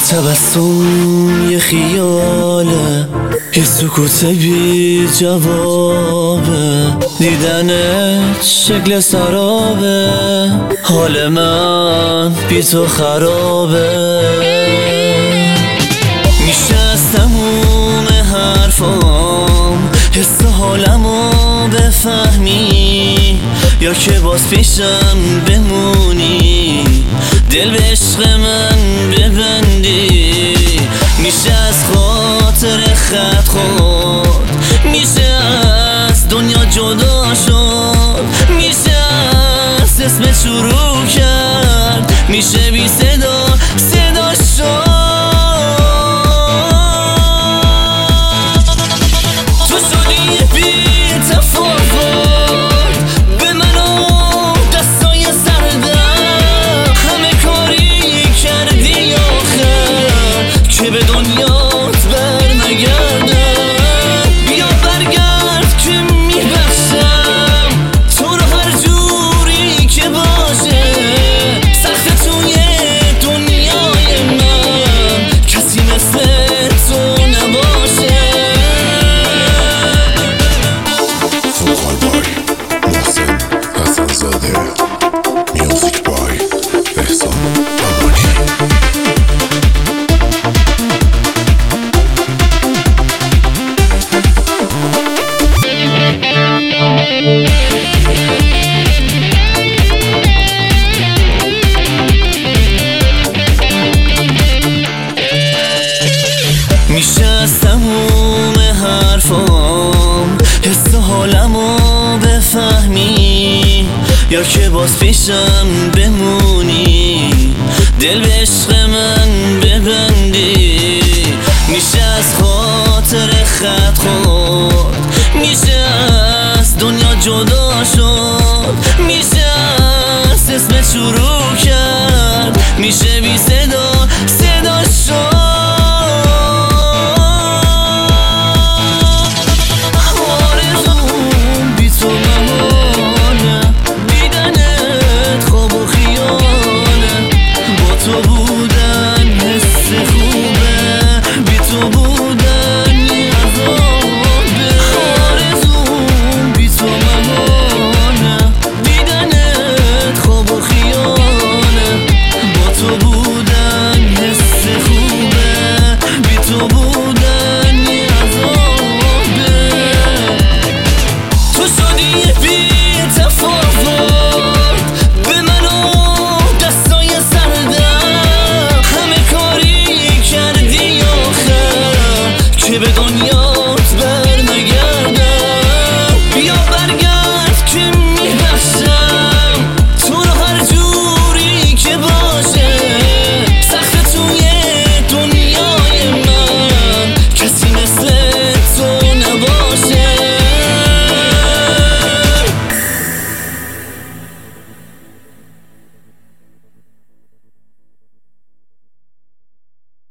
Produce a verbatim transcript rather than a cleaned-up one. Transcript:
تبسم یه خیاله، یه سکوت بی جوابه، دیدنت شکل سرابه، حال من بی تو خرابه. میشه از تموم حرفام حس حالمو بفهمی، یا که باز پیشم بمونی دل به عشق من ببندی. میشه از خاطر خط خود، میشه از دنیا جدا شد، میشه از اسمت شروع کرد، میشه بی صدا صدا شد. تو شدی بی تفاوت به من و دستای سردم، همه کاری کردی آخر که به دنیات بر نگردم. بیا برگرد که میبخشم تو رو هر جوری که باشه، سخت توی دنیای من کسی مثل تو نباشه. فوقال بای محسن حسن زاده، میوزیک بای احسان امانی. میشه از تموم حرفام حس حالمو بفهمی، یا که باز پیشم بمونی دل به عشق من ببندی. میشه از خاطر خط خود